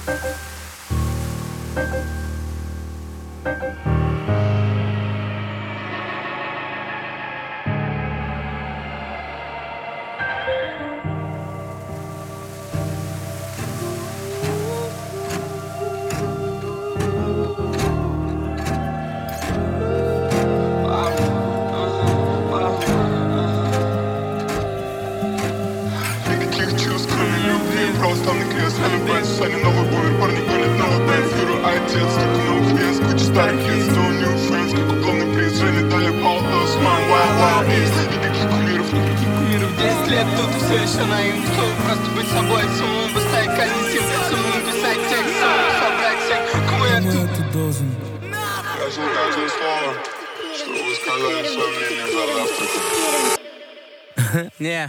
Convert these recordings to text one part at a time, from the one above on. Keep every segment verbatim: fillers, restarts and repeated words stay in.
Православный крест, Хелен Бенс, Саня, новый бумер, парни гонят новый бенз. Юра, отец, столько новых мест, куча старых лиц, no new friends, как угловный приз. Женя, дали all those man, wild, wild beast. Никаких кумиров, никаких кумиров. Десять лет тут все еще наивно, просто быть собой, самому поставить коллектив, самому писать текст, самому собрать всех, кому я тут. Я жил каждое слово, что вы сказали свое мнение за завтраком. Не.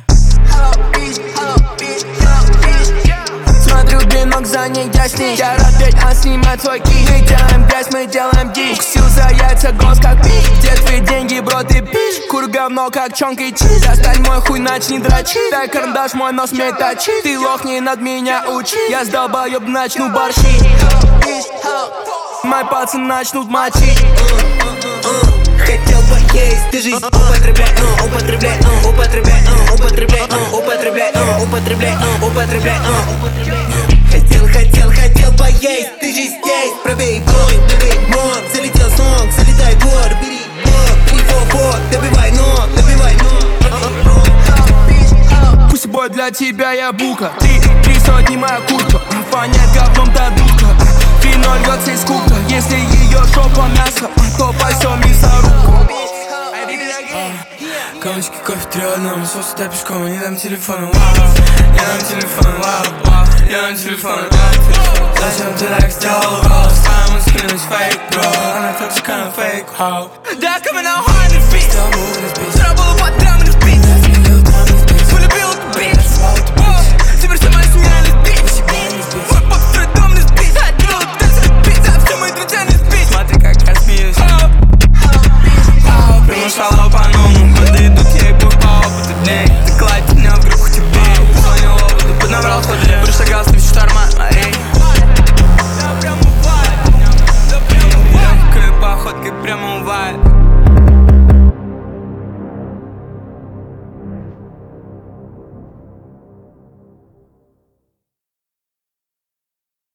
Смотрю бинок, за ней я с ней. Я рад петь, а снимать свой кик. Мы делаем грязь, мы делаем дичь. Укусил за яйца, голос как пич. Где твои деньги, бро, ты пич? Кур говно, как чонка и чиз. Достань мой хуй, начни дрочить. Дай карандаш, мой нос мне точит. Ты лох, не над меня учи. Я с долбоёб начну борщить. Мои пацаны начнут мочить. Хотел поесть, ты жизнь употребляй, uh, употребляй, uh, употребляй, uh, употребляй, uh, употребляй, uh, употребляй, uh, употребляй, uh. Хотел, хотел, хотел поесть, ты жизнь здесь. Пробей бой, добей мод, залетел сон, залетай гор, бери бот, бери фо-фот, добивай ног, добивай ног. Пусть бой для тебя я бука. Три, три сотни моя куртка. Понять говном до духа. Вино льется из кубка. Если ее жопа мясо, то пойдем мясорубку. Камочки, кофе, три одному, соус, дай пешком, не дам телефон, вау. Я дам телефон, вау, вау. Я дам телефон, вау. Зачем ты так сделал, рост? А мы скинулись фейк, бро. Она так же, как фейк, хау. Да, coming out